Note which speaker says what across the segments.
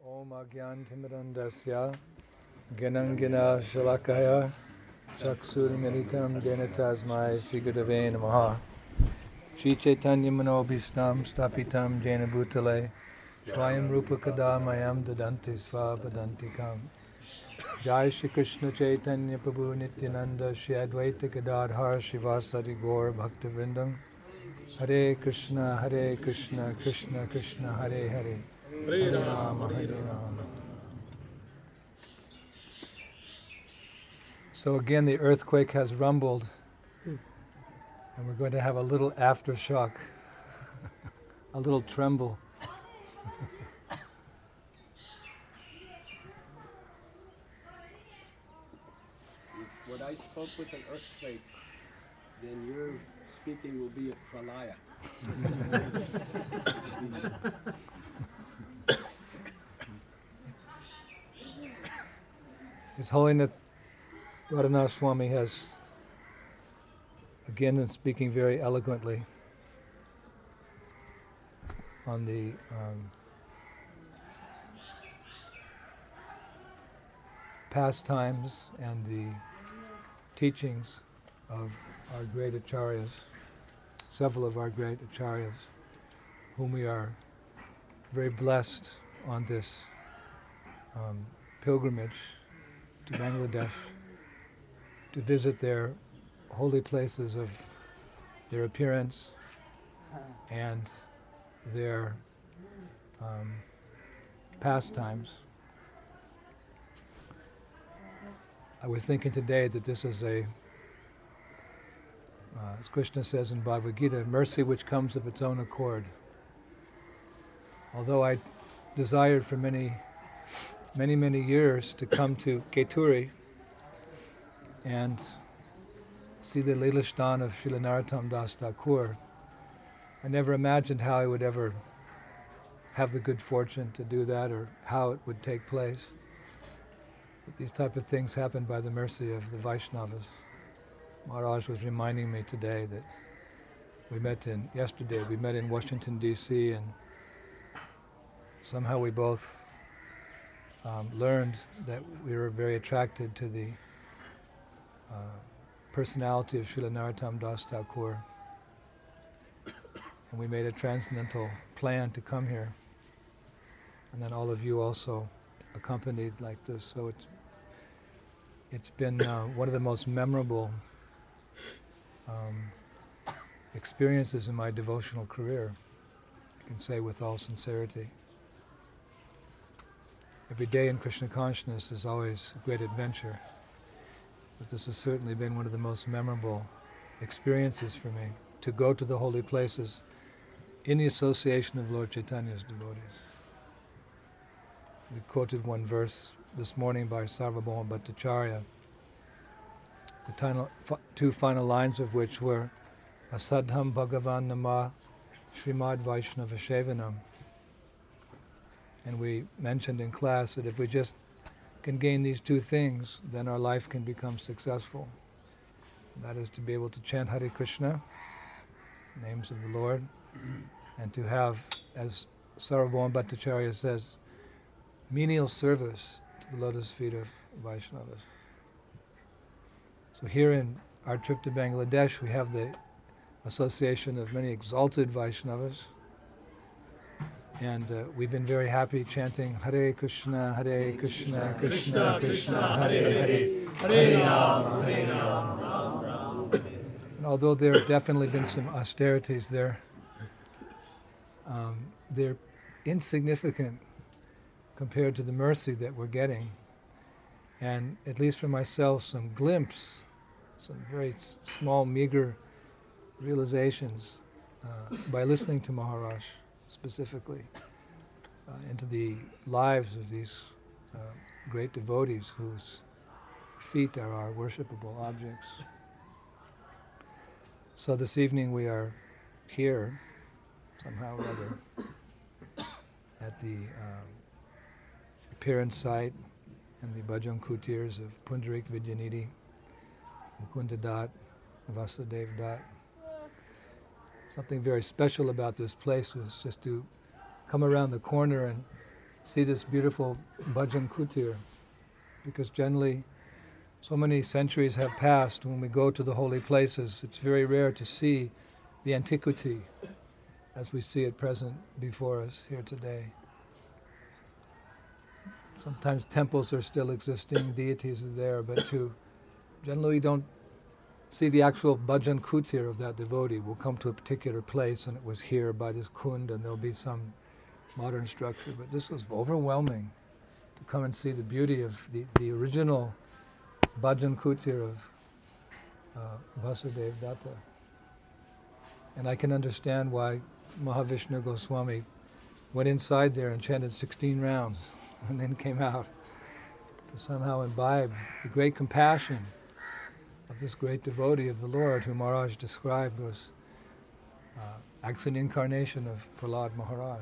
Speaker 1: Om Agyantimirandasya Ganangina Shalakaya Chaksurimiritam Jena Tasmai Sigurave Namaha Shri Chaitanya Manobhistam Stapitam Jena Bhutale Swayam Rupa Kadamayam Dadanti Svapadantikam Jai Shri Krishna Chaitanya Prabhu Nityananda Shri Advaita Gadadhar Shivasari Gaur Bhaktivinoda Hare Krishna Krishna Krishna Hare Hare Hare Rama Hare Rama. So again, the earthquake has rumbled, and we're going to have a little aftershock, a little tremble.
Speaker 2: If what I spoke was an earthquake, then your speaking will be a pralaya.
Speaker 1: His Holiness Radhanath Swami has, again, speaking very eloquently on the pastimes and the teachings of our great acharyas, several of our great acharyas, whom we are very blessed on this pilgrimage to Bangladesh to visit their holy places of their appearance and their pastimes. I was thinking today that this is as Krishna says in Bhagavad Gita, mercy which comes of its own accord. Although I desired for many years to come to Keturi and see the Leelashtan of Srila Narottam Das Thakur, I never imagined how I would ever have the good fortune to do that or how it would take place. But these type of things happen by the mercy of the Vaishnavas. Maharaj was reminding me today that yesterday we met in Washington, D.C., and somehow we both learned that we were very attracted to the personality of Srila Narottam Das Thakur. And we made a transcendental plan to come here. And then all of you also accompanied like this. So it's been one of the most memorable experiences in my devotional career, I can say with all sincerity. Every day in Krishna consciousness is always a great adventure, but this has certainly been one of the most memorable experiences for me, to go to the holy places in the association of Lord Chaitanya's devotees. We quoted one verse this morning by Sarvabhauma Bhattacharya, the two final lines of which were Asadham Bhagavan Nama Srimad Vaishnava Shevanam. And we mentioned in class that if we just can gain these two things, then our life can become successful. And that is to be able to chant Hare Krishna, names of the Lord, and to have, as Sarvabhauma Bhattacharya says, menial service to the lotus feet of Vaishnavas. So here in our trip to Bangladesh, we have the association of many exalted Vaishnavas, and we've been very happy chanting Hare Krishna, Krishna Krishna, Hare Hare, Hare Rama, Hare Rama. And although there have definitely been some austerities there, they're insignificant compared to the mercy that we're getting. And at least for myself, some very small, meager realizations by listening to Maharaj specifically into the lives of these great devotees whose feet are our worshipable objects. So this evening we are here, somehow or other, at the appearance site and the Bhajan Kutirs of Pundarik Vidyanidhi, Mukunda Dat, Vasudev Dat. Something very special about this place was just to come around the corner and see this beautiful bhajan kutir, because generally so many centuries have passed. When we go to the holy places, it's very rare to see the antiquity as we see it present before us here today. Sometimes temples are still existing, deities are there, but generally we don't see the actual bhajan kutir of that devotee. We'll come to a particular place and it was here by this kund and there'll be some modern structure, but this was overwhelming to come and see the beauty of the original bhajan kutir of Vasudeva Datta. And I can understand why Mahavishnu Goswami went inside there and chanted 16 rounds and then came out to somehow imbibe the great compassion of this great devotee of the Lord, who Maharaj described was actually an incarnation of Prahlad Maharaj.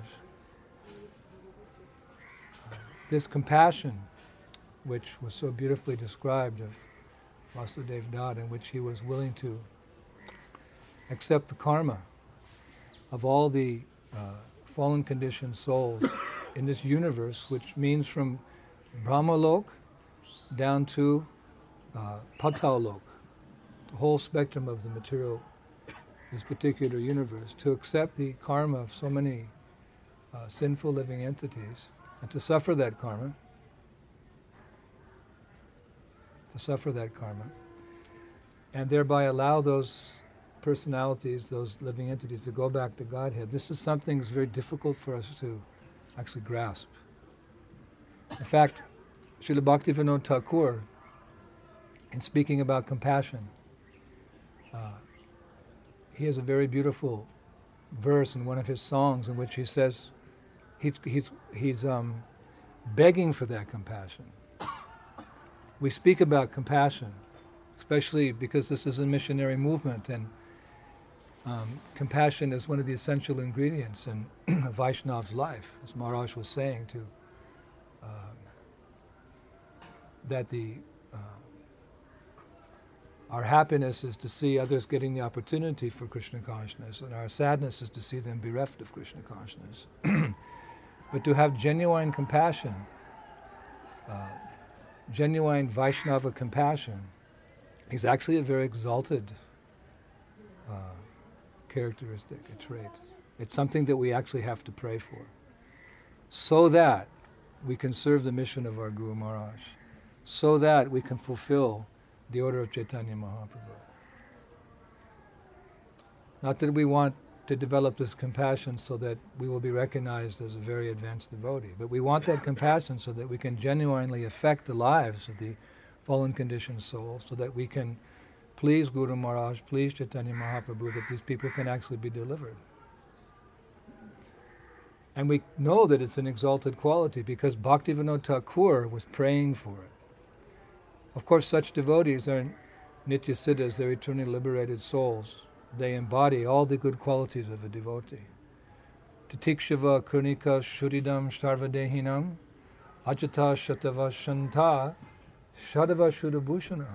Speaker 1: This compassion, which was so beautifully described of Vasudeva Datta, in which he was willing to accept the karma of all the fallen conditioned souls in this universe, which means from Brahmalok down to Patalok, the whole spectrum of the material, this particular universe, to accept the karma of so many sinful living entities, and to suffer that karma, and thereby allow those personalities, those living entities, to go back to Godhead. This is something that's very difficult for us to actually grasp. In fact, Srila Bhaktivinoda Thakur, in speaking about compassion, he has a very beautiful verse in one of his songs in which he says he's begging for that compassion. We speak about compassion, especially because this is a missionary movement, and compassion is one of the essential ingredients in a Vaishnav's life, as Maharaj was saying, that our happiness is to see others getting the opportunity for Krishna consciousness, and our sadness is to see them bereft of Krishna consciousness. But to have genuine compassion, genuine Vaishnava compassion, is actually a very exalted characteristic, a trait. It's something that we actually have to pray for, so that we can serve the mission of our Guru Maharaj, so that we can fulfill the order of Chaitanya Mahaprabhu. Not that we want to develop this compassion so that we will be recognized as a very advanced devotee, but we want that compassion so that we can genuinely affect the lives of the fallen conditioned souls, so that we can please Guru Maharaj, please Chaitanya Mahaprabhu, that these people can actually be delivered. And we know that it's an exalted quality because Bhaktivinoda Thakur was praying for it. Of course, such devotees are Nitya Siddhas, they're eternally liberated souls. They embody all the good qualities of a devotee. Titikshava Kurnika Shuridam Starvadehinam Ajata Shatava Shanta Shadava Shudabhushana.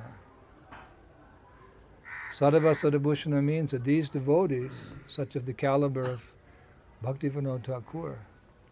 Speaker 1: Sadhava Sadabhushana means that these devotees, such of the caliber of Bhaktivinoda Thakur,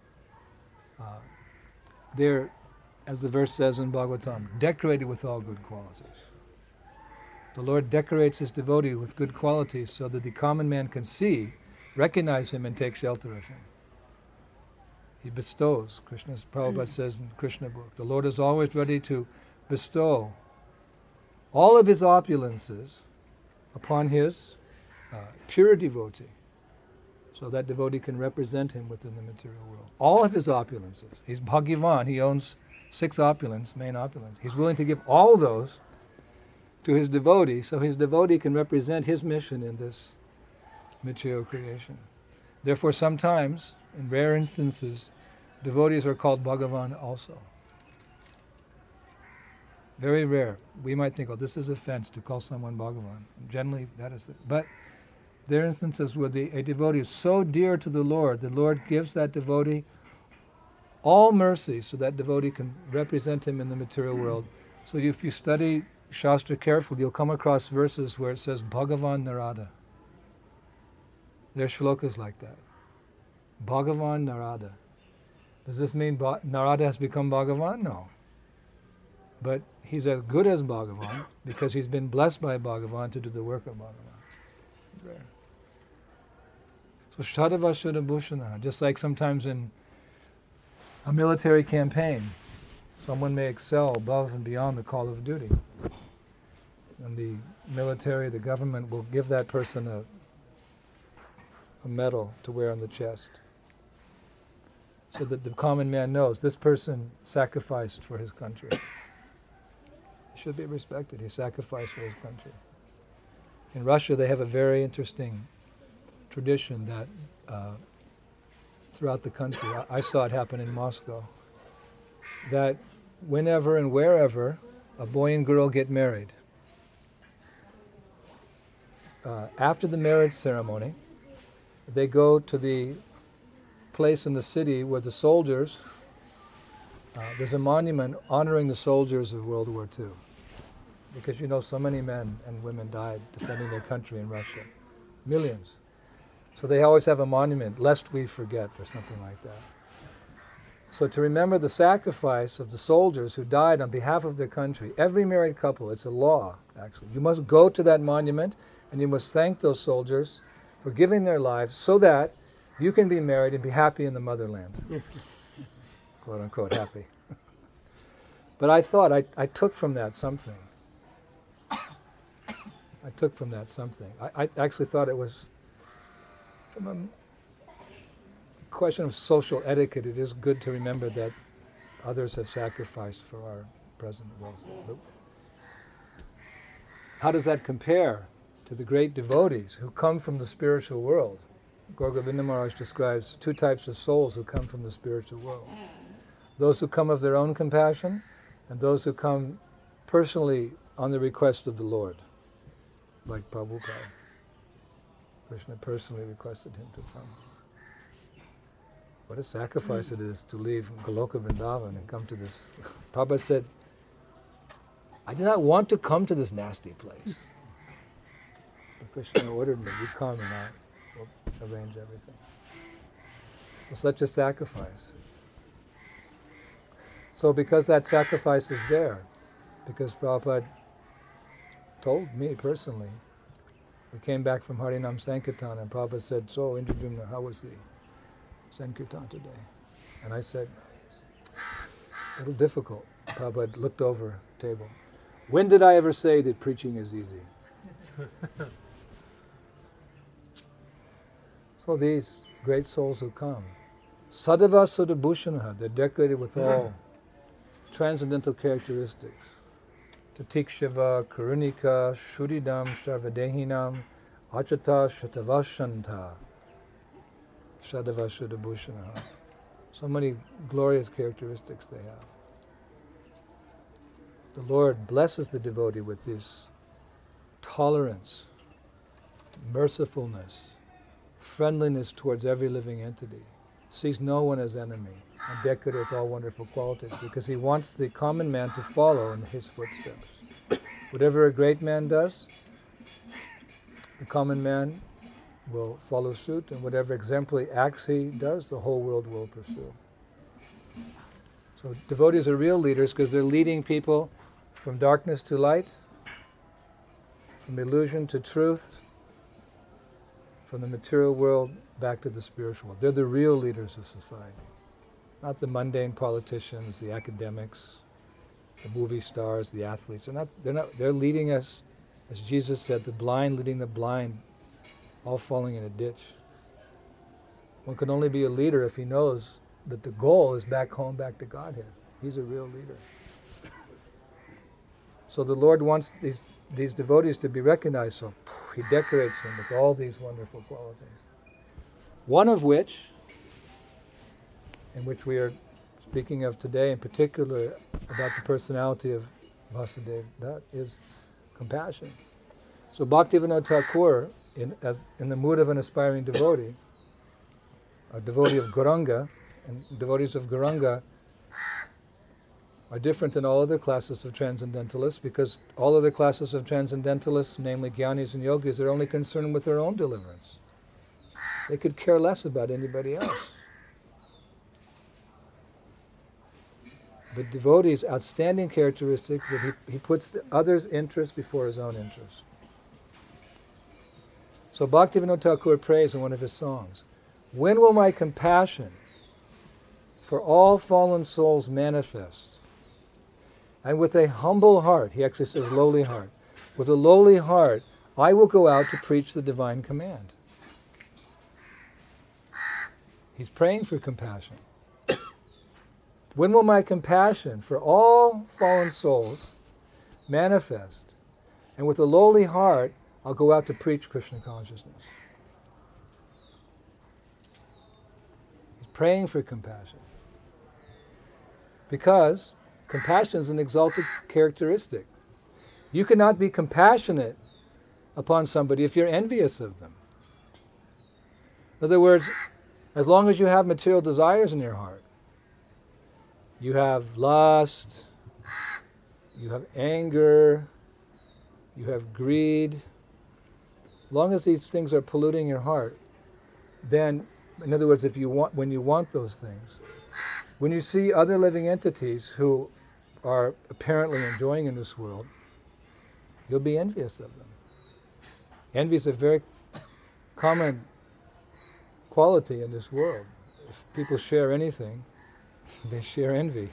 Speaker 1: they're, as the verse says in Bhagavatam, decorated with all good qualities. The Lord decorates His devotee with good qualities so that the common man can see, recognize Him, and take shelter of Him. He bestows. Prabhupada says in Krishna book, the Lord is always ready to bestow all of His opulences upon His pure devotee, so that devotee can represent Him within the material world. All of His opulences. He's Bhagavan. He owns 6 opulence, main opulence. He's willing to give all those to His devotee, so His devotee can represent His mission in this material creation. Therefore, sometimes, in rare instances, devotees are called Bhagavan also. Very rare. We might think, oh, this is offense to call someone Bhagavan. Generally, that is it. But there are instances where a devotee is so dear to the Lord gives that devotee all mercy so that devotee can represent Him in the material world. So if you study Shastra carefully, you'll come across verses where it says Bhagavan Narada. There are shlokas like that. Bhagavan Narada. Does this mean Narada has become Bhagavan? No. But he's as good as Bhagavan because he's been blessed by Bhagavan to do the work of Bhagavan. There. So Shadava Shuddhabhushana, just like sometimes in a military campaign, someone may excel above and beyond the call of duty. And the military, the government will give that person a medal to wear on the chest, so that the common man knows this person sacrificed for his country. He should be respected. He sacrificed for his country. In Russia, they have a very interesting tradition that throughout the country, I saw it happen in Moscow, that whenever and wherever a boy and girl get married, after the marriage ceremony, they go to the place in the city where the soldiers, there's a monument honoring the soldiers of World War II. Because you know, so many men and women died defending their country in Russia. Millions. So they always have a monument, lest we forget, or something like that. So to remember the sacrifice of the soldiers who died on behalf of their country, every married couple, it's a law, actually. You must go to that monument and you must thank those soldiers for giving their lives so that you can be married and be happy in the motherland. Quote unquote, happy. But I thought, I took from that something. I took from that something. I actually thought it was, from a question of social etiquette, it is good to remember that others have sacrificed for our present welfare. How does that compare to the great devotees who come from the spiritual world? Gaur Govinda Maharaj describes two types of souls who come from the spiritual world. Those who come of their own compassion, and those who come personally on the request of the Lord, like Prabhupada. Krishna personally requested him to come. What a sacrifice it is to leave Goloka Vrindavan and come to this. Prabhupada said, I did not want to come to this nasty place. But Krishna ordered me, you come and I will arrange everything. It's such a sacrifice. So because that sacrifice is there, because Prabhupada told me personally, we came back from Harinam Sankirtan and Prabhupada said, so Indradyumna, how was the Sankirtan today? And I said, a little difficult. Prabhupada looked over the table. When did I ever say that preaching is easy? So these great souls who come, Sadhava Sudabhushanaha, they're decorated with all transcendental characteristics. Tatikshava, Karunika, Shuddhidam, Shtarvadehinam, Achata, Shatavashanta, Sadhava Sudabhushanaha. So many glorious characteristics they have. The Lord blesses the devotee with this tolerance, mercifulness, friendliness towards every living entity, sees no one as enemy, and decorated with all wonderful qualities, because he wants the common man to follow in his footsteps. Whatever a great man does, the common man will follow suit, and whatever exemplary acts he does, the whole world will pursue. So devotees are real leaders because they're leading people from darkness to light, from illusion to truth, from the material world back to the spiritual world. They're the real leaders of society. Not the mundane politicians, the academics, the movie stars, the athletes. They're leading us, as Jesus said, the blind leading the blind, all falling in a ditch. One can only be a leader if he knows that the goal is back home, back to Godhead. He's a real leader. So the Lord wants these devotees to be recognized, so he decorates them with all these wonderful qualities. One of which, in which we are speaking of today, in particular about the personality of Vasudeva Dutt, is compassion. So Bhaktivinoda Thakur, in the mood of an aspiring devotee, a devotee of Gauranga, and devotees of Gauranga are different than all other classes of transcendentalists, because all other classes of transcendentalists, namely Jnanis and Yogis, are only concerned with their own deliverance. They could care less about anybody else. But devotee's outstanding characteristic is that he puts the other's interest before his own interest. So Bhaktivinoda Thakur prays in one of his songs, "When will my compassion for all fallen souls manifest? And with a humble heart," he actually says lowly heart, "with a lowly heart, I will go out to preach the divine command." He's praying for compassion. When will my compassion for all fallen souls manifest? And with a lowly heart, I'll go out to preach Krishna consciousness. He's praying for compassion. Because compassion is an exalted characteristic. You cannot be compassionate upon somebody if you're envious of them. In other words, as long as you have material desires in your heart, you have lust, you have anger, you have greed. As long as these things are polluting your heart, then, in other words, when you want those things, when you see other living entities who are apparently enjoying in this world, you'll be envious of them. Envy is a very common quality in this world. If people share anything, they share envy.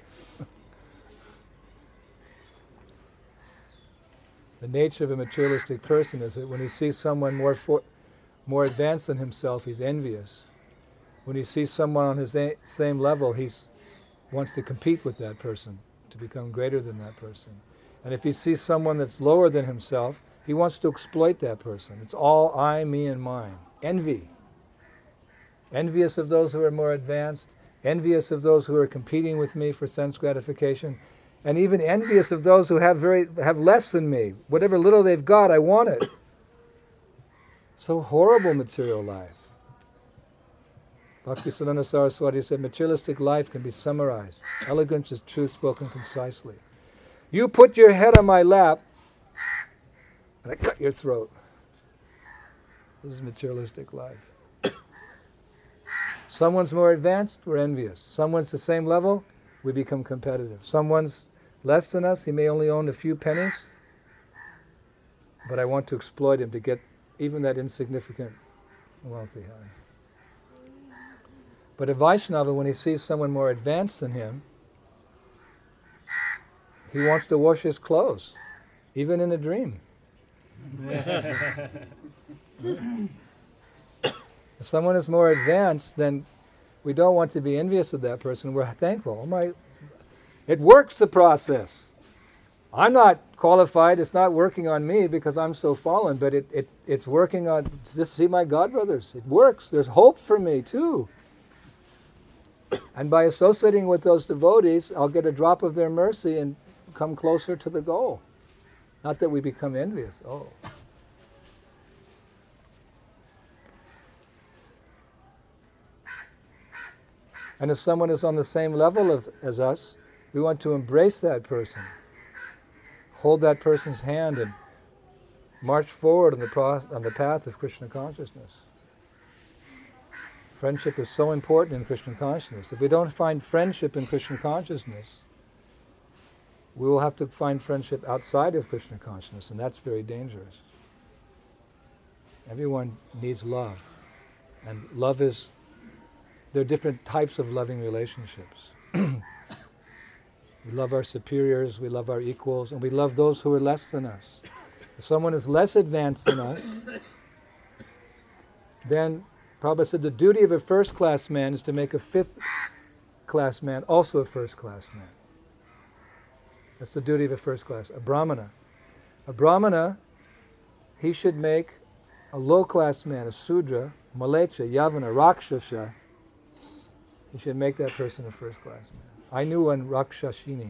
Speaker 1: The nature of a materialistic person is that when he sees someone more advanced than himself, he's envious. When he sees someone on his same level, he wants to compete with that person, to become greater than that person. And if he sees someone that's lower than himself, he wants to exploit that person. It's all I, me, and mine. Envy. Envious of those who are more advanced, envious of those who are competing with me for sense gratification, and even envious of those who have less than me. Whatever little they've got, I want it. So horrible material life. Bhaktisiddhanta Saraswati said, materialistic life can be summarized. Elegance is truth spoken concisely. You put your head on my lap, and I cut your throat. This is materialistic life. Someone's more advanced, we're envious. Someone's the same level, we become competitive. Someone's less than us, he may only own a few pennies, but I want to exploit him to get even that insignificant wealth he has. But a Vaishnava, when he sees someone more advanced than him, he wants to wash his clothes, even in a dream. If someone is more advanced, then we don't want to be envious of that person. We're thankful. It works, the process. I'm not qualified. It's not working on me because I'm so fallen, but it's working on, just see my godbrothers. It works. There's hope for me too. And by associating with those devotees, I'll get a drop of their mercy and come closer to the goal. Not that we become envious. Oh. And if someone is on the same level as us, we want to embrace that person, hold that person's hand, and march forward on the path of Krishna consciousness. Friendship is so important in Krishna consciousness. If we don't find friendship in Krishna consciousness, we will have to find friendship outside of Krishna consciousness, and that's very dangerous. Everyone needs love, and love is, there are different types of loving relationships. We love our superiors, we love our equals, and we love those who are less than us. If someone is less advanced than us, then Prabhupada said the duty of a first-class man is to make a fifth-class man also a first-class man. That's the duty of a first-class, a brahmana. A brahmana, he should make a low-class man, a sudra, malecha, yavana, rakshasa, he should make that person a first-class man. I knew one Rakshashini.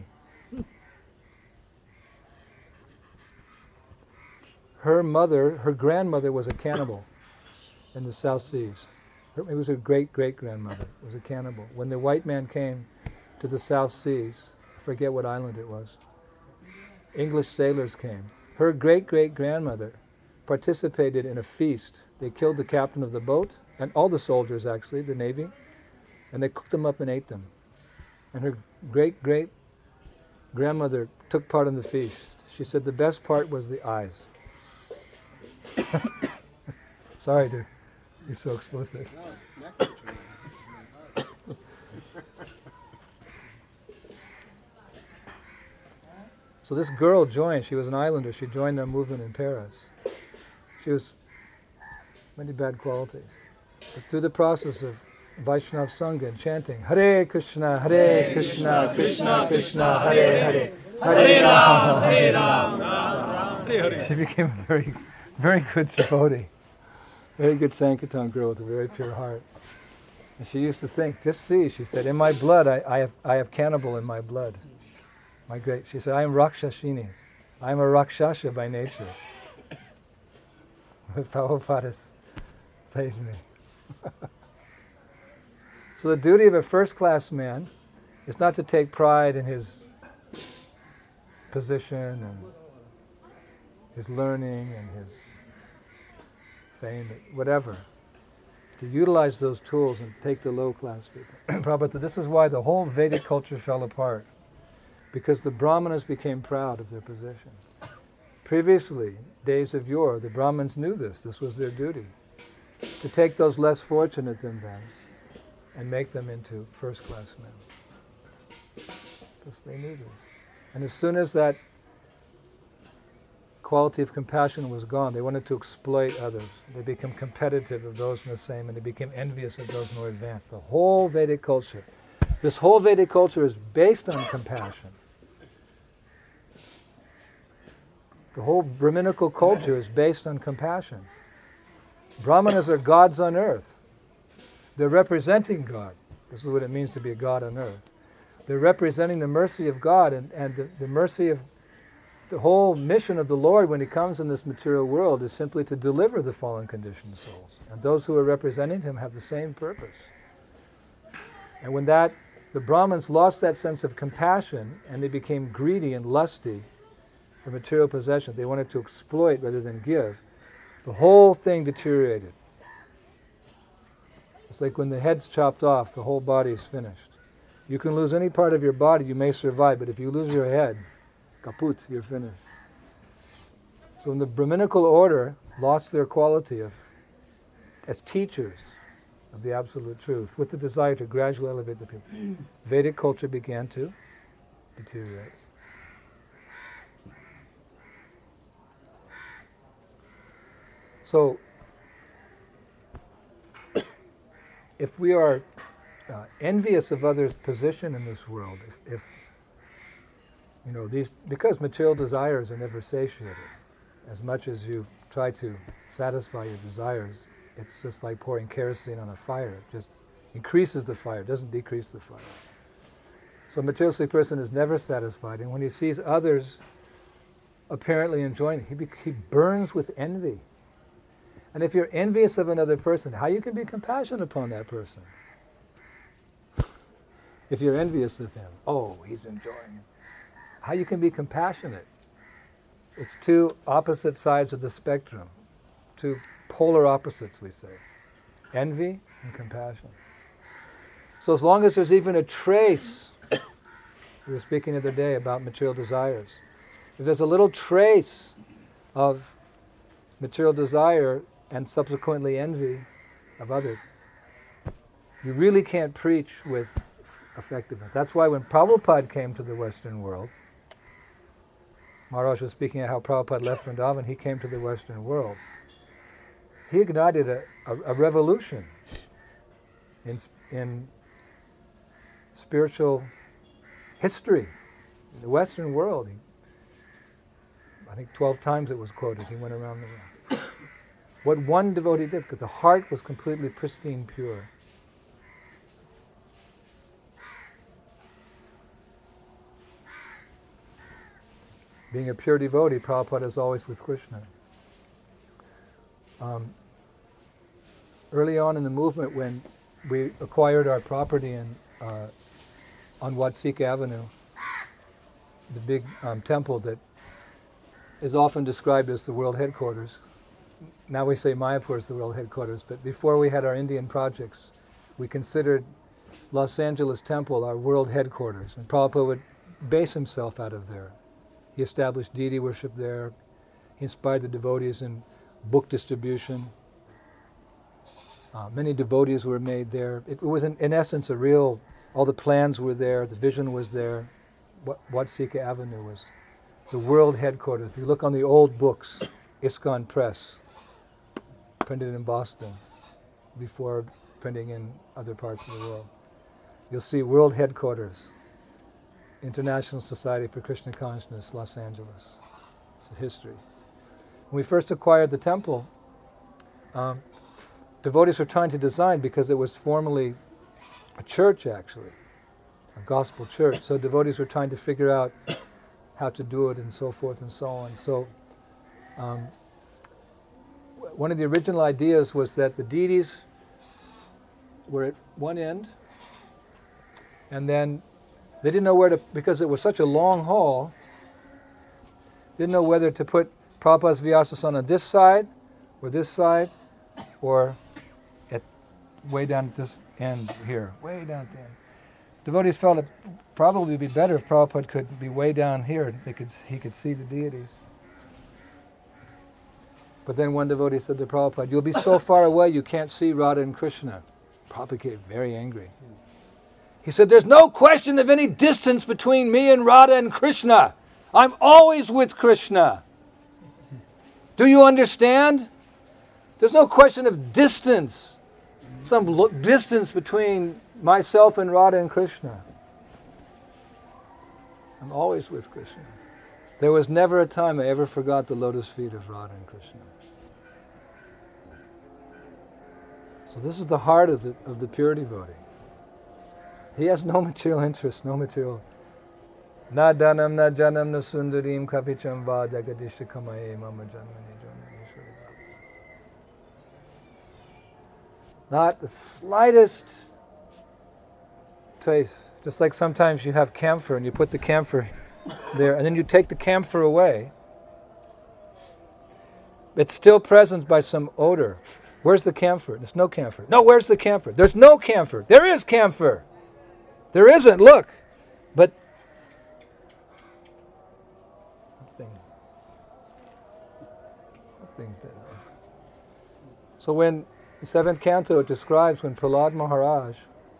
Speaker 1: Her grandmother was a cannibal in the South Seas. It was her great-great-grandmother was a cannibal. When the white man came to the South Seas, I forget what island it was, English sailors came. Her great-great-grandmother participated in a feast. They killed the captain of the boat, and all the soldiers actually, the Navy, and they cooked them up and ate them. And her grandmother took part in the feast. She said the best part was the eyes. Sorry to be so explicit.
Speaker 2: No, it's nectar to me.
Speaker 1: So this girl joined, she was an islander, she joined their movement in Paris. She was many bad qualities. But through the process of Vaishnava Sangha and chanting, Hare Krishna, Krishna Krishna, Hare Hare, Hare Rama, she became a very, very good devotee. Very good Sankirtan girl with a very pure heart. And she used to think, just see, she said, in my blood, I have cannibal in my blood. She said, I am Rakshashini. I am a Rakshasha by nature. But Prabhupada saved me. So the duty of a first-class man is not to take pride in his position and his learning and his fame, whatever. To utilize those tools and take the low-class people. Prabhupada, this is why the whole Vedic culture fell apart. Because the Brahmanas became proud of their position. Previously, days of yore, the Brahmins knew this. This was their duty. To take those less fortunate than them and make them into first-class men. Because they knew this. And as soon as that quality of compassion was gone, they wanted to exploit others. They became competitive of those in the same, and they became envious of those more advanced. The whole Vedic culture, this whole Vedic culture is based on compassion. The whole Brahminical culture is based on compassion. Brahmanas are gods on earth. They're representing God. This is what it means to be a god on earth. They're representing the mercy of God and the mercy of the whole mission of the Lord when He comes in this material world is simply to deliver the fallen conditioned souls. And those who are representing Him have the same purpose. And when the Brahmins lost that sense of compassion and they became greedy and lusty for material possessions, they wanted to exploit rather than give, the whole thing deteriorated. It's like when the head's chopped off, the whole body's finished. You can lose any part of your body, you may survive, but if you lose your head, kaput, you're finished. So when the Brahminical order lost their quality as teachers of the absolute truth, with the desire to gradually elevate the people, Vedic culture began to deteriorate. So, if we are envious of others' position in this world, if you know these, because material desires are never satiated. As much as you try to satisfy your desires, it's just like pouring kerosene on a fire. It just increases the fire, doesn't decrease the fire. So a materialistic person is never satisfied, and when he sees others apparently enjoying it, he burns with envy. And if you're envious of another person, how you can be compassionate upon that person? If you're envious of him, oh, he's enjoying it. How you can be compassionate? It's two opposite sides of the spectrum, two polar opposites, we say. Envy and compassion. So as long as there's even a trace, we were speaking the other day about material desires, if there's a little trace of material desire and subsequently envy of others, you really can't preach with effectiveness. That's why when Prabhupada came to the Western world, Maharaj was speaking of how Prabhupada left Vrindavan, he came to the Western world. He ignited a revolution in spiritual history in the Western world. I think 12 times it was quoted. He went around the world. What one devotee did, because the heart was completely pristine, pure. Being a pure devotee, Prabhupada is always with Krishna. Early on in the movement, when we acquired our property on Watsika Avenue, the big temple that is often described as the world headquarters. Now we say Mayapur is the world headquarters, but before we had our Indian projects, we considered Los Angeles Temple our world headquarters. And Prabhupada would base himself out of there. He established deity worship there. He inspired the devotees in book distribution. Many devotees were made there. It was, in essence, a real, all the plans were there, the vision was there. Watsika Avenue was the world headquarters. If you look on the old books, ISKCON Press, printed in Boston before printing in other parts of the world, you'll see world headquarters, International Society for Krishna Consciousness, Los Angeles. It's a history. When we first acquired the temple, devotees were trying to design, because it was formerly a church, actually, a gospel church. So devotees were trying to figure out how to do it and so forth and so on. So one of the original ideas was that the deities were at one end, and then they didn't know where to, because it was such a long hall, didn't know whether to put Prabhupada's Vyasasana on this side, or at way down at this end here, way down at the end. Devotees felt it probably would be better if Prabhupada could be way down here. He could see the deities. But then one devotee said to Prabhupada, "You'll be so far away you can't see Radha and Krishna." Prabhupada became very angry. He said, "There's no question of any distance between me and Radha and Krishna. I'm always with Krishna. Do you understand? There's no question of distance, some distance between myself and Radha and Krishna. I'm always with Krishna." There was never a time I ever forgot the lotus feet of Radha and Krishna. So this is the heart of the pure devotee. He has no material interest, no material. Na dhanam, na janam, na sundarim, kapicham va jagadisha kamaye mama janmani janmani shurida. Not the slightest trace. Just like sometimes you have camphor and you put the camphor there and then you take the camphor away. It's still present by some odor. Where's the camphor? There's no camphor. No, where's the camphor? There's no camphor. There is camphor. There isn't, look. But something. So when the 7th canto it describes when Prahlad Maharaj,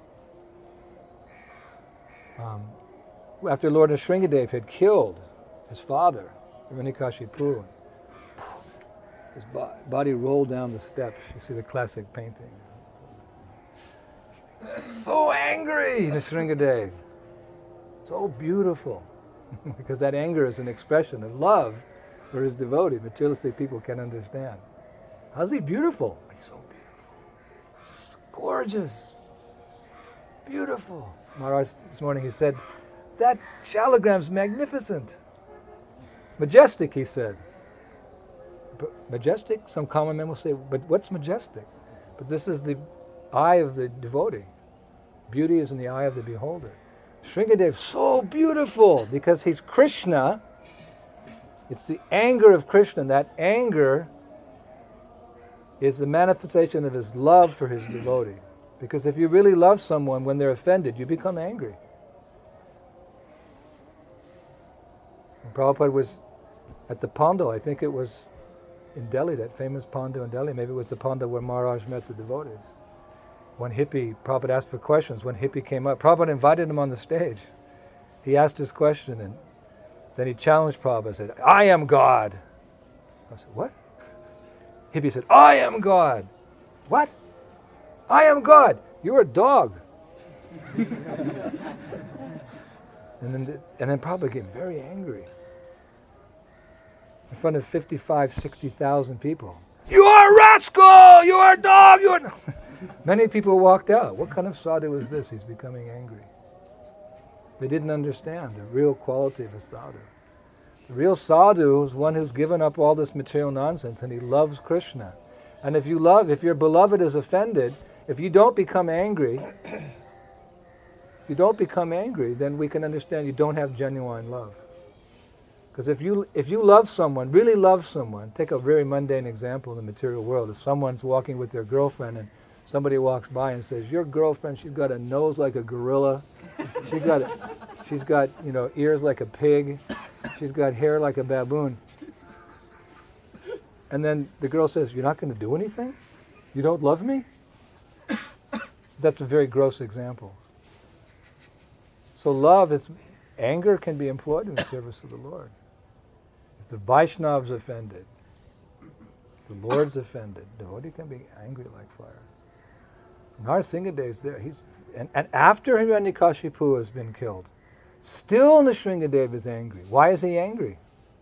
Speaker 1: after Lord Nrsingadev had killed his father, Hiranyakashipu, his body rolled down the steps. You see the classic painting. So angry, Nrsingadev. So beautiful. Because that anger is an expression of love for his devotee. Materialistic people can't understand. How's he beautiful? He's so beautiful. Just gorgeous. Beautiful. Maharaj, this morning he said, "That shalagram's magnificent. Majestic," he said. Majestic? Some common men will say, but what's majestic? But this is the eye of the devotee. Beauty is in the eye of the beholder. Nrsingadev, so beautiful, because he's Krishna. It's the anger of Krishna. And that anger is the manifestation of his love for his devotee. Because if you really love someone, when they're offended, you become angry. And Prabhupada was at the Pando, I think it was in Delhi, that famous Pando in Delhi. Maybe it was the Pando where Maharaj met the devotees. One hippie, Prabhupada asked for questions. When hippie came up, Prabhupada invited him on the stage. He asked his question and then he challenged Prabhupada and said, "I am God." I said, "What?" Hippie said, "I am God." "What? I am God." "You're a dog." and then Prabhupada became very angry. In front of 55, 60,000 people. "You are a rascal! You are a dog! You are..." Many people walked out. What kind of sadhu is this? He's becoming angry. They didn't understand the real quality of a sadhu. The real sadhu is one who's given up all this material nonsense and he loves Krishna. And if your beloved is offended, if you don't become angry, then we can understand you don't have genuine love. Because if you love someone, really love someone, take a very mundane example in the material world. If someone's walking with their girlfriend and somebody walks by and says, your girlfriend, she's got a nose like a gorilla. She's got ears like a pig. She's got hair like a baboon. And then the girl says, you're not going to do anything? You don't love me? That's a very gross example. So anger can be employed in the service of the Lord. If the Vaishnav's offended, the Lord's offended, devotee can be angry like fire. Narasimhadev is there. And after Hiranyakashipu has been killed, still Nrsimhadev is angry. Why is he angry?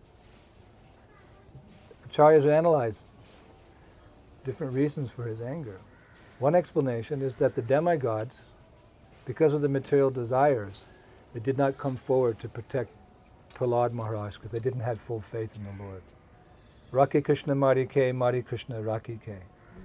Speaker 1: Acharyas analyzed different reasons for his anger. One explanation is that the demigods, because of the material desires, they did not come forward to protect Prahlad Maharaj because they didn't have full faith in the Lord. Raki Krishna Mari Ke, Mari Krishna Raki Ke.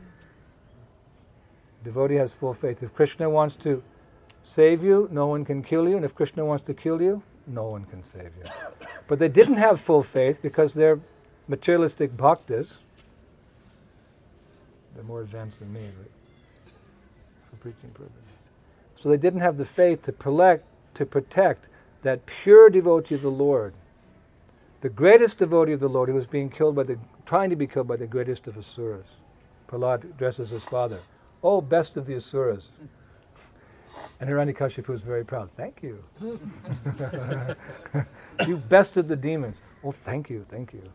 Speaker 1: Devotee has full faith. If Krishna wants to save you, no one can kill you. And if Krishna wants to kill you, no one can save you. But they didn't have full faith because they're materialistic bhaktas. They're more advanced than me, but for preaching purposes. So they didn't have the faith to protect that pure devotee of the Lord. The greatest devotee of the Lord who was trying to be killed by the greatest of asuras. Prahlad addresses his father. Oh, best of the asuras. And Hiranyakashipu was very proud. Thank you. You bested the demons. Oh, thank you, thank you.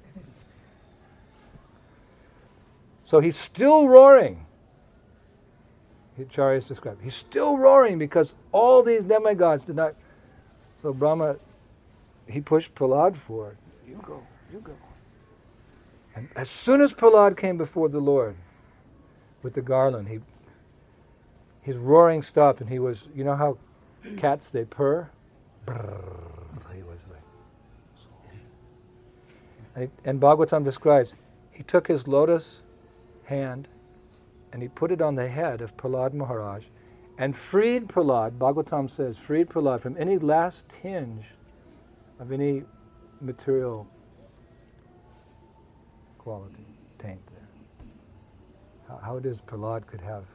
Speaker 1: So he's still roaring. Acharyas described. He's still roaring because all these demigods did not. So Brahma, he pushed Prahlad forward. You go, you go. And as soon as Prahlad came before the Lord with the garland, his roaring stopped, and he was, you know how cats, they purr? Brrr, he was like. And Bhagavatam describes, he took his lotus hand and he put it on the head of Prahlad Maharaj and freed Prahlad, Bhagavatam says, freed Prahlad from any last tinge of any material quality, taint there. How it is Prahlad could have.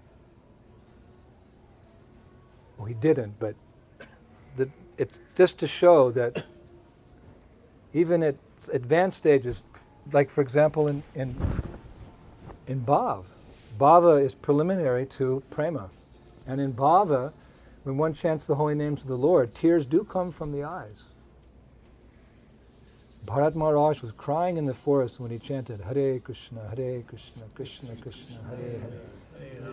Speaker 1: Well, he didn't, but it's just to show that even at advanced stages, like for example in bhav, bhava is preliminary to prema. And in bhava, when one chants the holy names of the Lord, tears do come from the eyes. Bharat Maharaj was crying in the forest when he chanted Hare Krishna, Krishna Krishna, Hare Hare.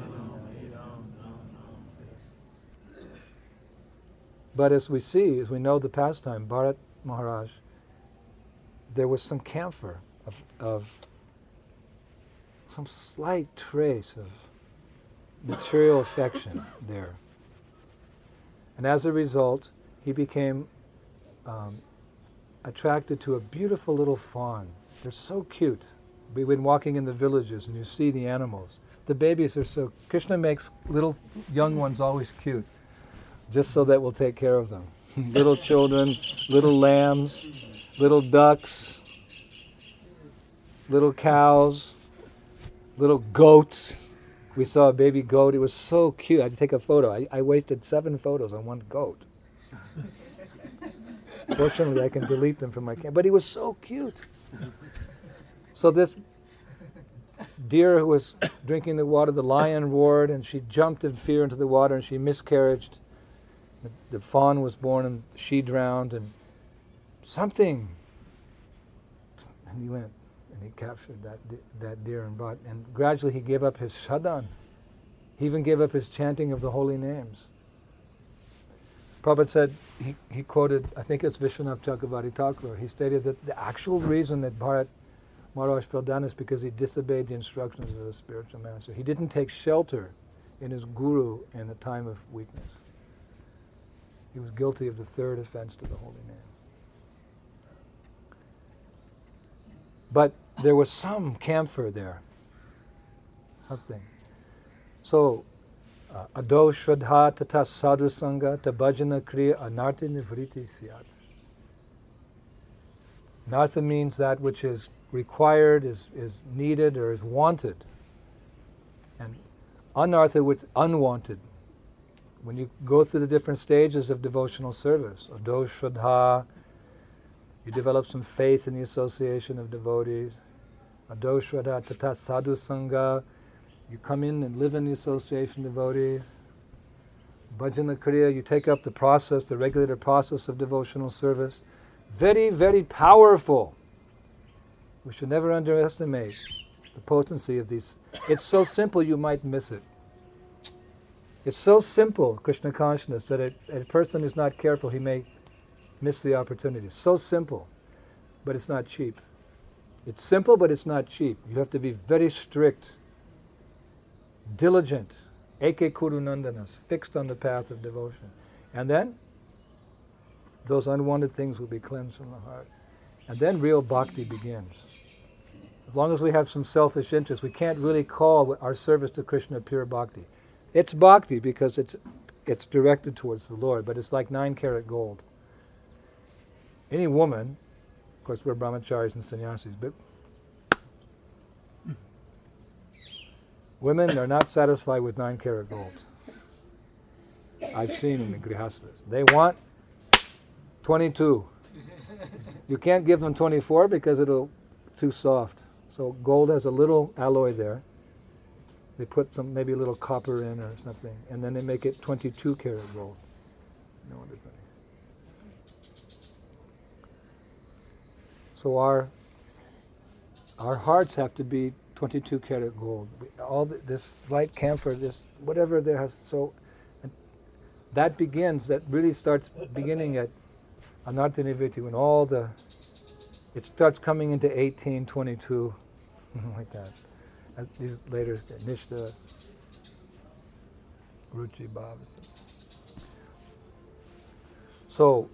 Speaker 1: But as we know the pastime, Bharat Maharaj, there was some camphor of some slight trace of material affection there. And as a result, he became attracted to a beautiful little fawn. They're so cute. We've been walking in the villages and you see the animals. The babies are so... Krishna makes little young ones always cute, just so that we'll take care of them. Little children, little lambs, little ducks, little cows, little goats. We saw a baby goat. It was so cute. I had to take a photo. I wasted 7 photos on one goat. Fortunately, I can delete them from my camera. But he was so cute. So this deer who was drinking the water, the lion roared, and she jumped in fear into the water, and she miscarried. The fawn was born, and she drowned, and something. And he went, and he captured that deer and brought, and gradually he gave up his sadhan. He even gave up his chanting of the holy names. Prabhupada said, he quoted, I think it's Vishwanath Chakravarti Thakur, he stated that the actual reason that Bharat Maharaj fell down is because he disobeyed the instructions of the spiritual master. He didn't take shelter in his guru in a time of weakness. He was guilty of the 3rd offense to the holy name. But there was some camphor there. Something. So, ado shraddha tata sadhu sangha tabhajana kriya anartha nivriti syat. Nartha means that which is required, is needed, or is wanted. And Anartha, which unwanted. When you go through the different stages of devotional service, Ado Shraddha, you develop some faith in the association of devotees. Ado Shraddha Tata Sadhu Sangha, you come in and live in the association of devotees. Bhajana Kriya, you take up the process, the regulated process of devotional service. Very, very powerful. We should never underestimate the potency of these. It's so simple you might miss it. It's so simple, Krishna consciousness, that a person who's not careful, he may miss the opportunity. So simple, but it's not cheap. It's simple, but it's not cheap. You have to be very strict, diligent, eke kuru nandanas, fixed on the path of devotion. And then, those unwanted things will be cleansed from the heart. And then real bhakti begins. As long as we have some selfish interest, we can't really call our service to Krishna pure bhakti. It's bhakti because it's directed towards the Lord, but it's like 9-karat gold. Any woman, of course we're brahmacharis and sannyasis, but women are not satisfied with 9-karat gold. I've seen in the grihastas. They want 22. You can't give them 24 because it'll too soft. So gold has a little alloy there. They put maybe a little copper in or something, and then they make it 22-karat gold. No wonder. So our hearts have to be 22-karat gold. This slight camphor, this whatever there has. So that really starts beginning at Anartha Nivritti, when it starts coming into 18, 22, like that. These later Nishta, Ruchi, Bhav. So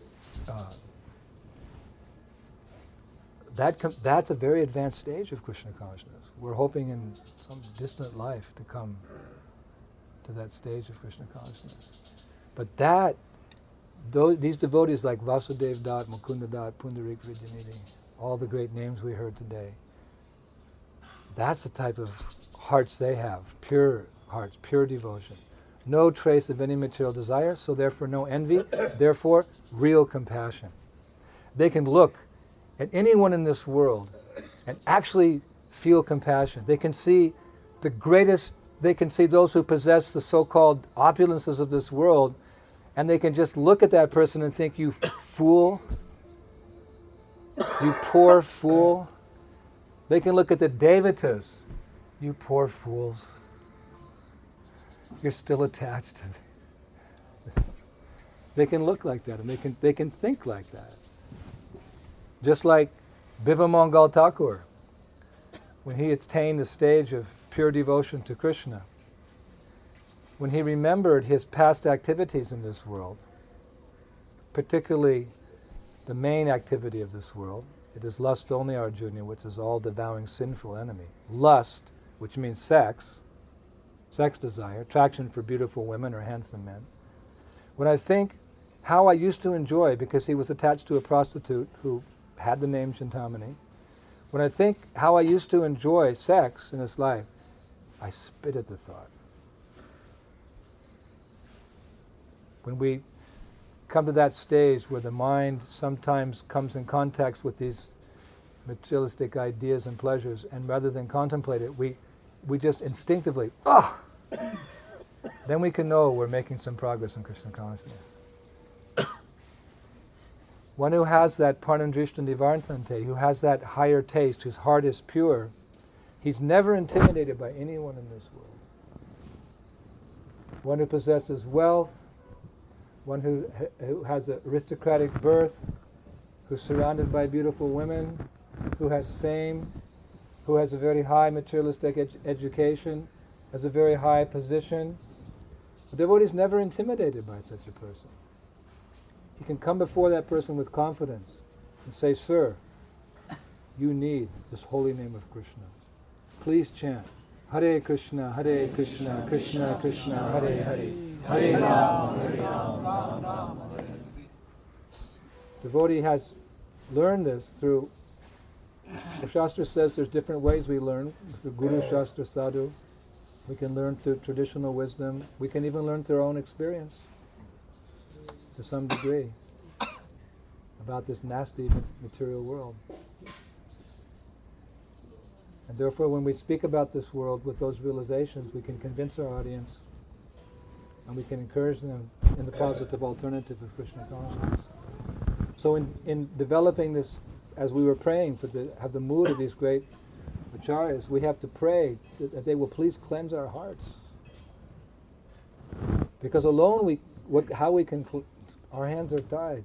Speaker 1: that's a very advanced stage of Krishna consciousness. We're hoping in some distant life to come to that stage of Krishna consciousness. But these devotees like Vasudev Dat, Mukunda Dat, Pundarik Vidyanidhi, all the great names we heard today, that's the type of hearts they have, pure hearts, pure devotion. No trace of any material desire, so therefore no envy, therefore real compassion. They can look at anyone in this world and actually feel compassion. They can see those who possess the so-called opulences of this world, and they can just look at that person and think, you fool, you poor fool. They can look at the devatas, you poor fools. You're still attached to them. They can look like that, and they can think like that. Just like Bivamangal Thakur, when he attained the stage of pure devotion to Krishna, when he remembered his past activities in this world, particularly the main activity of this world, it is lust only, Arjuna, which is all devouring sinful enemy. Lust, which means sex desire, attraction for beautiful women or handsome men. When I think how I used to enjoy, because he was attached to a prostitute who had the name Chintamani, when I think how I used to enjoy sex in this life, I spit at the thought. When we come to that stage where the mind sometimes comes in contact with these materialistic ideas and pleasures, and rather than contemplate it, we just instinctively, then we can know we're making some progress in Krishna consciousness. One who has that Parnandrishta Nivartante, who has that higher taste, whose heart is pure, he's never intimidated by anyone in this world. One who possesses wealth, one who has an aristocratic birth, who's surrounded by beautiful women, who has fame, who has a very high materialistic education, has a very high position. The devotee is never intimidated by such a person. He can come before that person with confidence and say, "Sir, you need this holy name of Krishna. Please chant Hare Krishna, Krishna Krishna, Hare Hare, Hare Rama, Hare Rama." Devotee has learned this through, the Shastra says there's different ways we learn, with the Guru Shastra Sadhu. We can learn through traditional wisdom. We can even learn through our own experience, to some degree, about this nasty material world. And therefore, when we speak about this world with those realizations, we can convince our audience, and we can encourage them in the positive alternative of Krishna consciousness. So in developing this, as we were praying have the mood of these great acharyas, we have to pray that they will please cleanse our hearts. Because alone our hands are tied.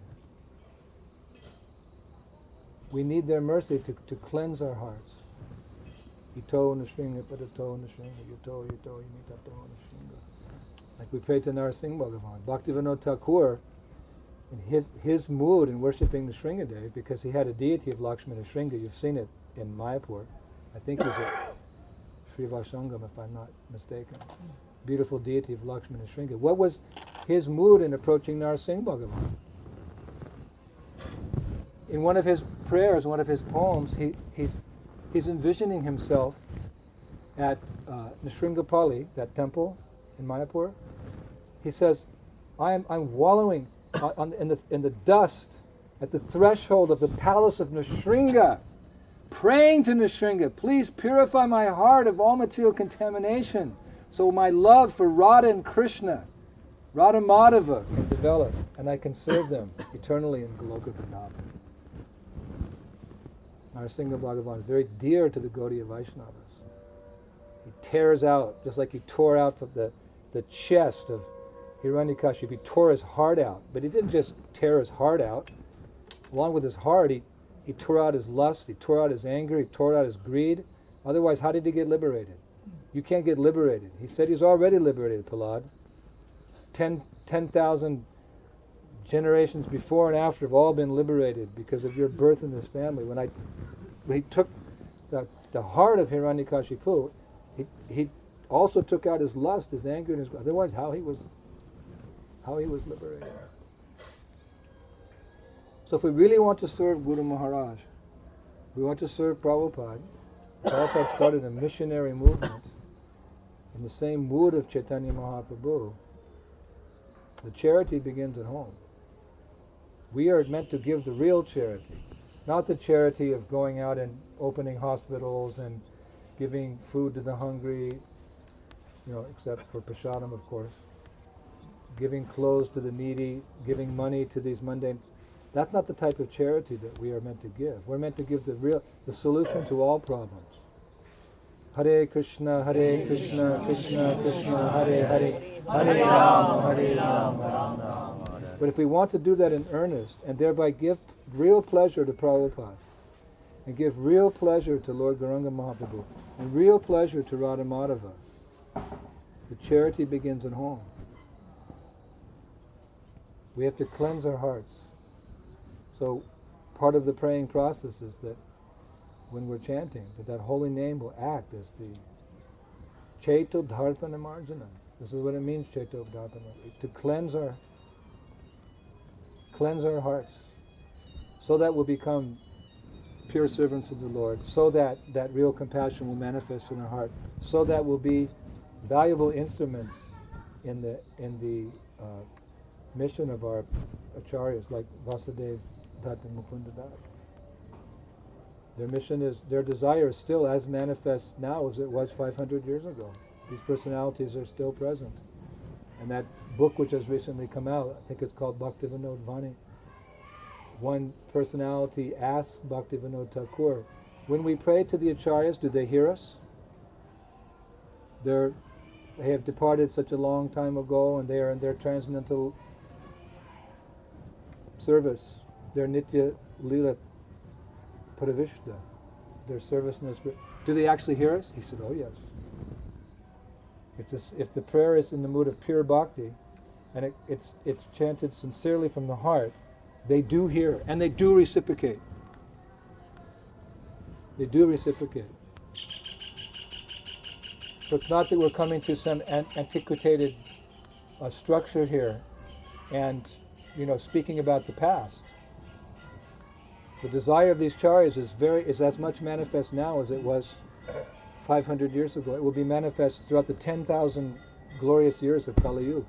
Speaker 1: We need their mercy to cleanse our hearts. Ito nashringa padato nashringa yuto yimitato nashringa. Like we pray to Narasimha Bhagavan. Bhaktivinoda Thakur, in his mood in worshipping the Shringadev, because he had a deity of Lakshmana Shringa, you've seen it in Mayapur. I think he's at Sri Vasangam, if I'm not mistaken. Beautiful deity of Lakshmana Shringa. What was his mood in approaching Narasimha Bhagavan? In one of his prayers, one of his poems, he's envisioning himself at Nrsimhapali, that temple in Mayapur. He says, I'm wallowing in the dust at the threshold of the palace of Nrsimha, praying to Nrsimha, please purify my heart of all material contamination, so my love for Radha and Krishna, Radha Madhava, can develop, and I can serve them eternally in Goloka Vrindavan. Narasimha Bhagavan is very dear to the Gaudiya Vaishnavas. He tears out, just like he tore out from the chest of Hiranyakashipu, he tore his heart out. But he didn't just tear his heart out. Along with his heart, he tore out his lust, he tore out his anger, he tore out his greed. Otherwise, how did he get liberated? You can't get liberated. He said he's already liberated, Prahlad. 10,000 generations before and after have all been liberated because of your birth in this family. When he took the heart of Hiranyakashipu, he also took out his lust, his anger, and his... Otherwise, how he was liberated. So if we really want to serve Guru Maharaj, we want to serve Prabhupada. Prabhupada started a missionary movement in the same mood of Chaitanya Mahaprabhu. The charity begins at home. We are meant to give the real charity, not the charity of going out and opening hospitals and giving food to the hungry, except for prasadam, of course. Giving clothes to the needy, giving money to these mundane. That's not the type of charity that we are meant to give. We're meant to give the solution to all problems. Hare Krishna, Krishna Krishna, Hare Hare, Hare Rama, Rama Rama. But if we want to do that in earnest, and thereby give real pleasure to Prabhupada, and give real pleasure to Lord Gauranga Mahaprabhu, and real pleasure to Radha Madhava, the charity begins at home. We have to cleanse our hearts. So part of the praying process is that when we're chanting, that holy name will act as the Chaito Dharpana Marjana. This is what it means, Chaito Dharpana, to cleanse our hearts, so that we'll become pure servants of the Lord, so that real compassion will manifest in our heart, so that we'll be valuable instruments in the mission of our acharyas, like Vasudev Dutt and Mukunda Dutt. Their desire is still as manifest now as it was 500 years ago. These personalities are still present. And that book which has recently come out, I think it's called Bhaktivinoda Vani. One personality asked Bhaktivinoda Thakur, when we pray to the acharyas, do they hear us? They have departed such a long time ago, and they are in their transcendental service, their Nitya Lila Paravishta, their service in the spirit. Do they actually hear us? He said, oh yes. If the prayer is in the mood of pure bhakti, and it's chanted sincerely from the heart, they do hear, and they do reciprocate. They do reciprocate. So it's not that we're coming to some antiquated structure here and, speaking about the past. The desire of these acharyas is as much manifest now as it was 500 years ago. It will be manifest throughout the 10,000 glorious years of Kali Yuga.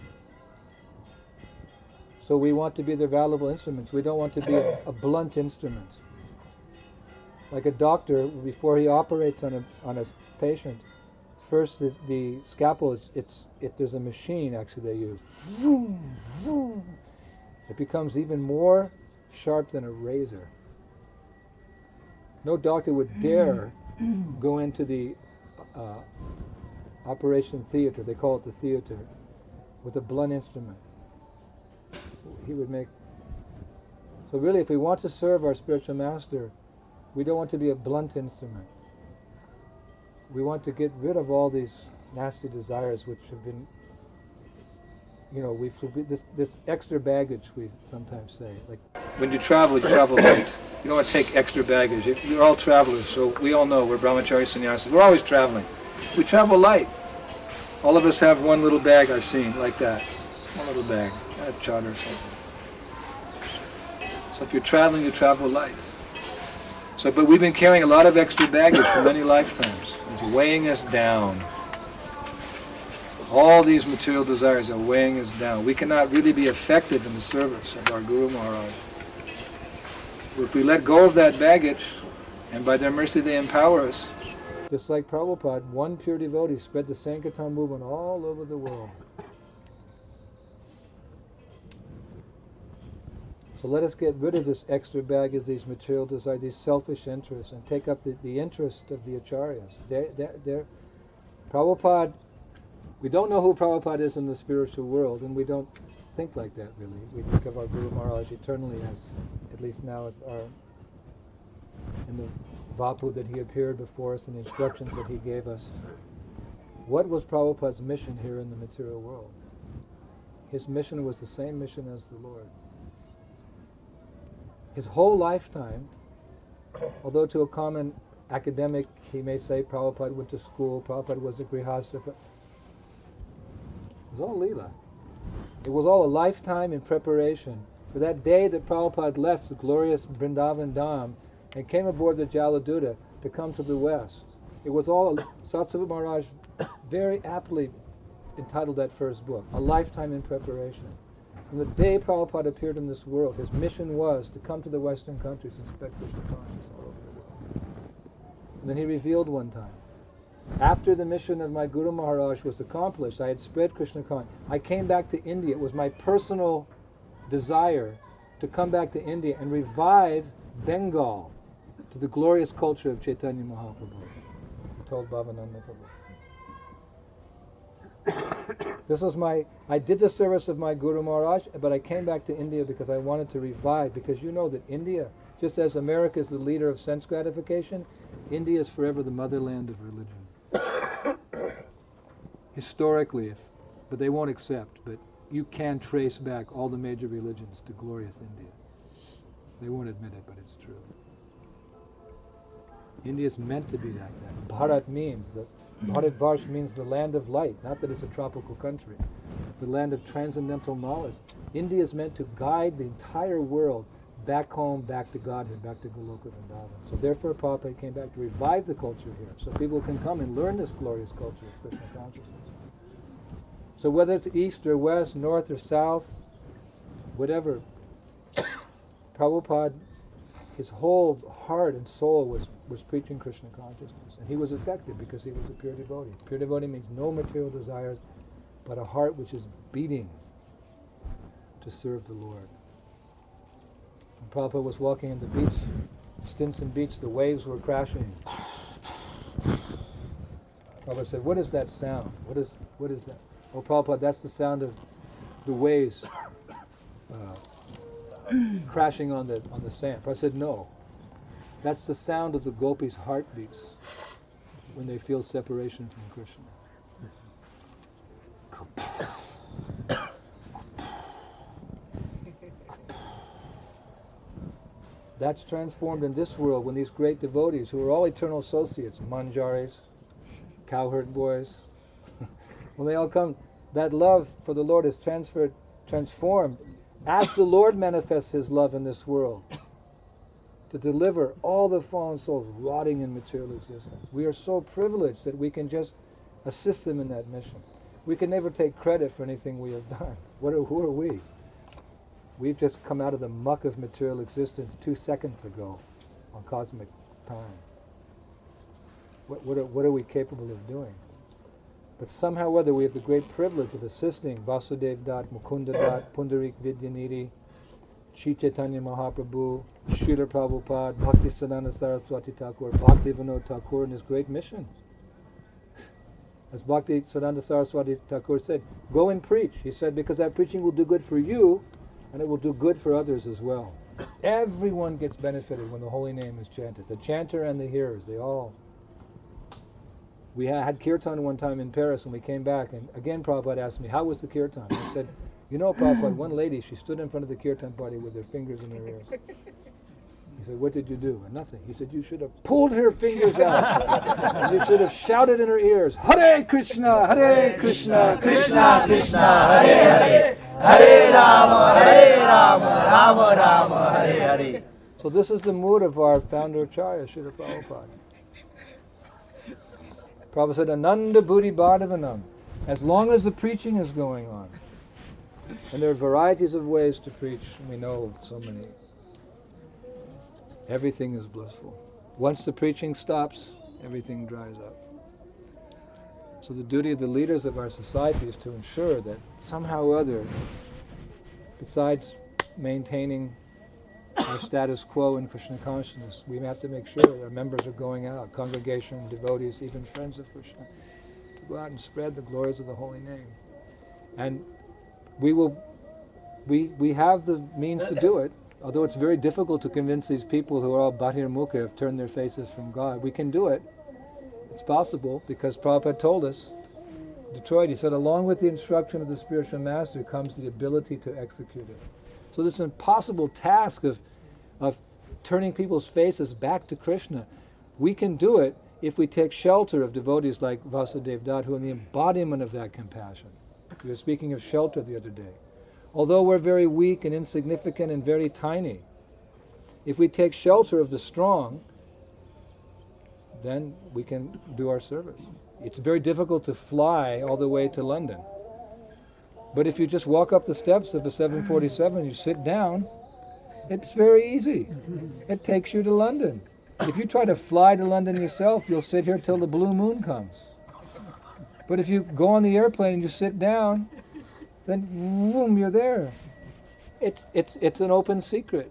Speaker 1: So we want to be their valuable instruments. We don't want to be a blunt instrument. Like a doctor, before he operates on a patient, first the scalpel there's a machine actually they use. It becomes even more sharp than a razor. No doctor would dare go into the operation theater, they call it the theater, with a blunt instrument. He would make... So really, if we want to serve our spiritual master, we don't want to be a blunt instrument. We want to get rid of all these nasty desires which have been, this extra baggage, we sometimes say. Like when you travel light. You don't want to take extra baggage. You're all travelers, so we all know we're brahmachari sannyasis. We're always traveling. We travel light. All of us have one little bag I've seen, like that. One little bag, a charter or something. So if you're traveling, you travel light. So, but we've been carrying a lot of extra baggage for many lifetimes. It's weighing us down. All these material desires are weighing us down. We cannot really be effective in the service of our Guru Maharaj. If we let go of that baggage, and by their mercy they empower us. Just like Prabhupada, one pure devotee spread the Sankirtan movement all over the world. So let us get rid of this extra baggage, these material desires, these selfish interests, and take up the interest of the acharyas. They're Prabhupada, we don't know who Prabhupada is in the spiritual world, and we don't think like that really. We think of our Guru Maharaj eternally as, at least now, as our, in the Vapu that he appeared before us and the instructions that he gave us. What was Prabhupada's mission here in the material world? His mission was the same mission as the Lord. His whole lifetime, although to a common academic he may say Prabhupada went to school, Prabhupada was a grihastha, it was all Leela. It was all a lifetime in preparation for that day that Prabhupada left the glorious Vrindavan Dham and came aboard the Jaladuta to come to the West. It was all, Satsavamsa Maharaj very aptly entitled that first book, A Lifetime in Preparation. From the day Prabhupada appeared in this world, his mission was to come to the Western countries and spread Krishna consciousness all over the world. And then he revealed one time, after the mission of my Guru Maharaj was accomplished, I had spread Krishna consciousness. I came back to India. It was my personal desire to come back to India and revive Bengal to the glorious culture of Chaitanya Mahaprabhu, told Bhavananda Prabhu. This was I did the service of my Guru Maharaj, but I came back to India because I wanted to revive, because you know that India, just as America is the leader of sense gratification, India is forever the motherland of religion. Historically, but they won't accept, but you can trace back all the major religions to glorious India. They won't admit it, but it's true. India is meant to be like that. Bharat means, Bharatvarsh means the land of light, not that it's a tropical country, the land of transcendental knowledge. India is meant to guide the entire world back home, back to Godhead, back to Goloka Vrindavan. So therefore Prabhupada came back to revive the culture here, so people can come and learn this glorious culture of Krishna consciousness. So whether it's east or west, north or south, whatever, Prabhupada, his whole heart and soul was preaching Krishna consciousness. And he was effective because he was a pure devotee. Pure devotee means no material desires, but a heart which is beating to serve the Lord. When Prabhupada was walking on the beach, Stinson Beach, the waves were crashing. Prabhupada said, "What is that sound? What is that?" "Oh, Prabhupada, that's the sound of the waves crashing on the sand." Prabhupada said, "No, that's the sound of the gopis' heartbeats when they feel separation from Krishna." That's transformed in this world when these great devotees, who are all eternal associates, manjaris, cowherd boys, when they all come, that love for the Lord is transformed as the Lord manifests his love in this world. to deliver all the fallen souls rotting in material existence. We are so privileged that we can just assist them in that mission. We can never take credit for anything we have done. Who are we? We've just come out of the muck of material existence 2 seconds ago on cosmic time. What are we capable of doing? But somehow or other we have the great privilege of assisting Vasudev Dutt, Mukunda Dutt, Pundarik Vidyanidhi, Sri Chaitanya Mahaprabhu, Srila Prabhupada, Bhaktisiddhanta Saraswati Thakur, Bhaktivinoda Thakur in his great mission. As Bhaktisiddhanta Saraswati Thakur said, go and preach. He said, because that preaching will do good for you, and it will do good for others as well. Everyone gets benefited when the holy name is chanted. The chanter and the hearers, they all. We had kirtan one time in Paris, and we came back, and again Prabhupada asked me, how was the kirtan? I said, you know, Prabhupada, one lady, she stood in front of the kirtan party with her fingers in her ears. He said, what did you do? Nothing. He said, you should have pulled her fingers out. And you should have shouted in her ears, Hare Krishna, Hare Krishna, Krishna Krishna, Hare Hare, Hare Rama, Rama Rama, Hare Hare. So this is the mood of our founder Acharya, Srila Prabhupada. Prabhupada said, Ananda Buddhi Bhadavanam. As long as the preaching is going on. And there are varieties of ways to preach. We know so many. Everything is blissful. Once the preaching stops, everything dries up. So the duty of the leaders of our society is to ensure that somehow or other, besides maintaining our status quo in Krishna consciousness, we have to make sure our members are going out, congregation, devotees, even friends of Krishna, to go out and spread the glories of the holy name. And we have the means to do it, although it's very difficult to convince these people who are all bahir-mukha, have turned their faces from God. We can do it. It's possible, because Prabhupada told us, Detroit, he said, along with the instruction of the spiritual master comes the ability to execute it. So this impossible task of turning people's faces back to Krishna, we can do it if we take shelter of devotees like Vasudev Dutt, who are the embodiment of that compassion. We were speaking of shelter the other day. Although we're very weak and insignificant and very tiny, if we take shelter of the strong, then we can do our service. It's very difficult to fly all the way to London. But if you just walk up the steps of the 747, you sit down, it's very easy. It takes you to London. If you try to fly to London yourself, you'll sit here till the blue moon comes. But if you go on the airplane and you sit down, then boom, you're there. It's an open secret.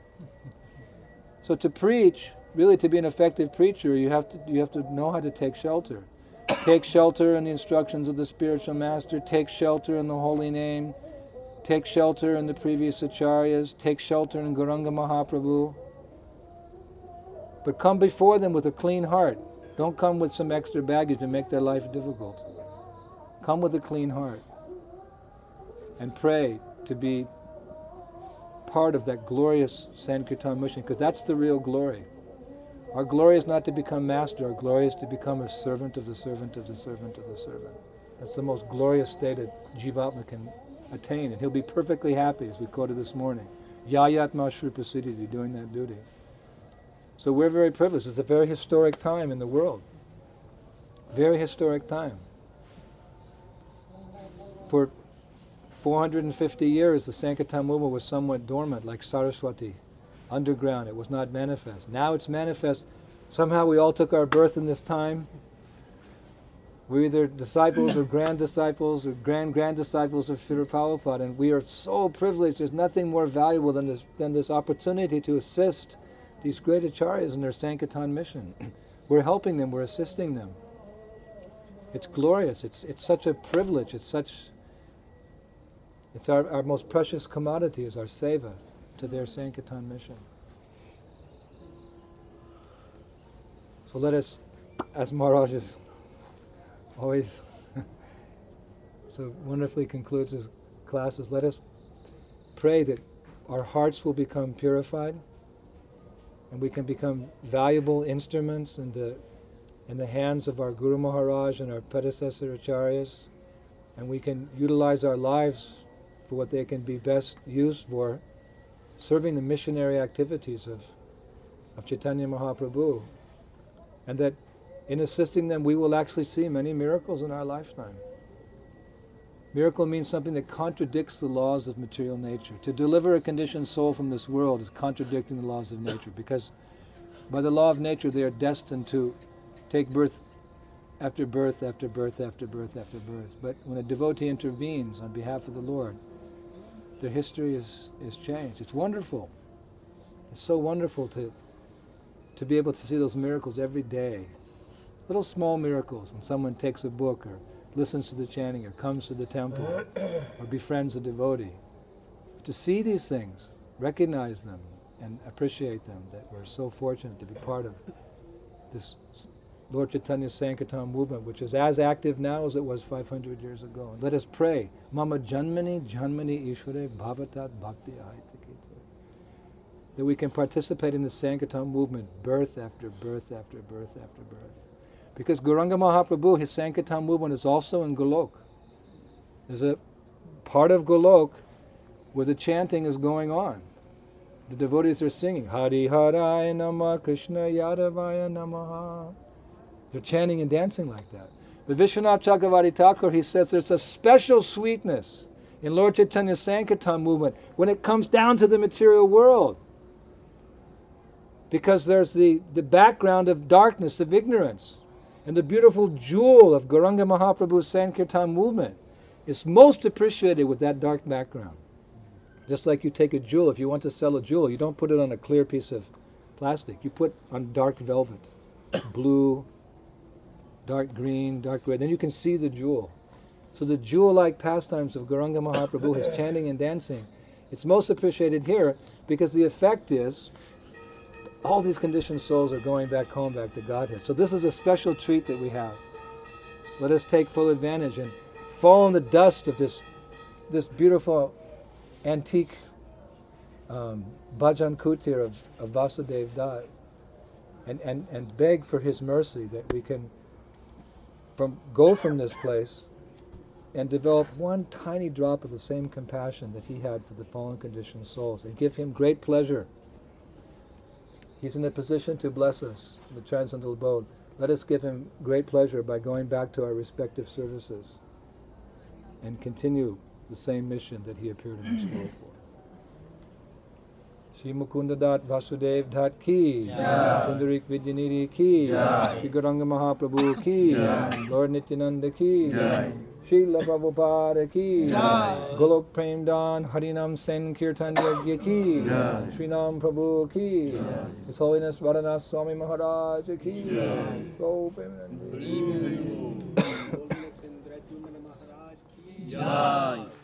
Speaker 1: So to preach, really to be an effective preacher, you have to know how to take shelter. Take shelter in the instructions of the spiritual master, take shelter in the holy name, take shelter in the previous acharyas, take shelter in Gauranga Mahaprabhu. But come before them with a clean heart. Don't come with some extra baggage to make their life difficult. Come with a clean heart. And pray to be part of that glorious Sankirtan mission, because that's the real glory. Our glory is not to become master, our glory is to become a servant of the servant of the servant of the servant. That's the most glorious state that Jivatma can attain, and he'll be perfectly happy, as we quoted this morning. Yayatma Shri Prasiddhi, doing that duty. So we're very privileged. It's a very historic time in the world. Very historic time. For 450 years, the Sankirtan movement was somewhat dormant, like Saraswati. Underground, it was not manifest. Now it's manifest. Somehow we all took our birth in this time. We're either disciples or grand disciples or grand disciples of Srila Prabhupada, and we are so privileged. There's nothing more valuable than this opportunity to assist these great acharyas in their Sankirtan mission. We're helping them, we're assisting them. It's glorious, it's such a privilege, it's our most precious commodity is our seva to their Sankirtan mission. So let us, as Maharaj is always so wonderfully concludes his classes, let us pray that our hearts will become purified and we can become valuable instruments in the hands of our Guru Maharaj and our predecessor acharyas, and we can utilize our lives for what they can be best used for, serving the missionary activities of Chaitanya Mahaprabhu, and that in assisting them we will actually see many miracles in our lifetime. Miracle means something that contradicts the laws of material nature. To deliver a conditioned soul from this world is contradicting the laws of nature, because by the law of nature they are destined to take birth after birth after birth after birth after birth. But when a devotee intervenes on behalf of the Lord, their history is changed. It's wonderful. It's so wonderful to be able to see those miracles every day. Little small miracles, when someone takes a book or listens to the chanting or comes to the temple or befriends a devotee. To see these things, recognize them and appreciate them, that we're so fortunate to be part of this Lord Chaitanya's Sankirtan movement, which is as active now as it was 500 years ago. And let us pray, Mama Janmani Janmani Ishvare Bhavatat Bhakti Ahaitakita, that we can participate in the Sankirtan movement birth after birth after birth after birth. Because Gauranga Mahaprabhu, his Sankirtan movement is also in Golok. There's a part of Golok where the chanting is going on. The devotees are singing, Hari Haraya Namah Krishna Yadavaya Namaha. They're chanting and dancing like that. But Vishwanath Chakravarti Thakur, he says there's a special sweetness in Lord Chaitanya's Sankirtan movement when it comes down to the material world. Because there's the background of darkness, of ignorance. And the beautiful jewel of Gauranga Mahaprabhu's Sankirtan movement is most appreciated with that dark background. Just like you take a jewel, if you want to sell a jewel, you don't put it on a clear piece of plastic. You put on dark velvet, blue, dark green, dark red. Then you can see the jewel. So the jewel-like pastimes of Gauranga Mahaprabhu, his chanting and dancing, it's most appreciated here because the effect is all these conditioned souls are going back home, back to Godhead. So this is a special treat that we have. Let us take full advantage and fall in the dust of this beautiful antique bhajan kutir of Vasudev Dutt and beg for his mercy that we can go from this place and develop one tiny drop of the same compassion that he had for the fallen conditioned souls and give him great pleasure. He's in a position to bless us in the transcendental abode. Let us give him great pleasure by going back to our respective services and continue the same mission that he appeared in this world for. Shri Mukunda Dat Vasudev Dat Ki, Pundarik Vidyanidhi Ki, Shri Gauranga Mahaprabhu Ki, Lord Nityananda Ki, Srila Prabhupada Ki, Golok Prem Dan Harinam Sen Kirtan Yagya Ki, Sri Nam Prabhu Ki, His Holiness Varanasi Swami Maharaj Ki, Go Premanandi.
Speaker 2: Holiness Indra Maharaj Ki.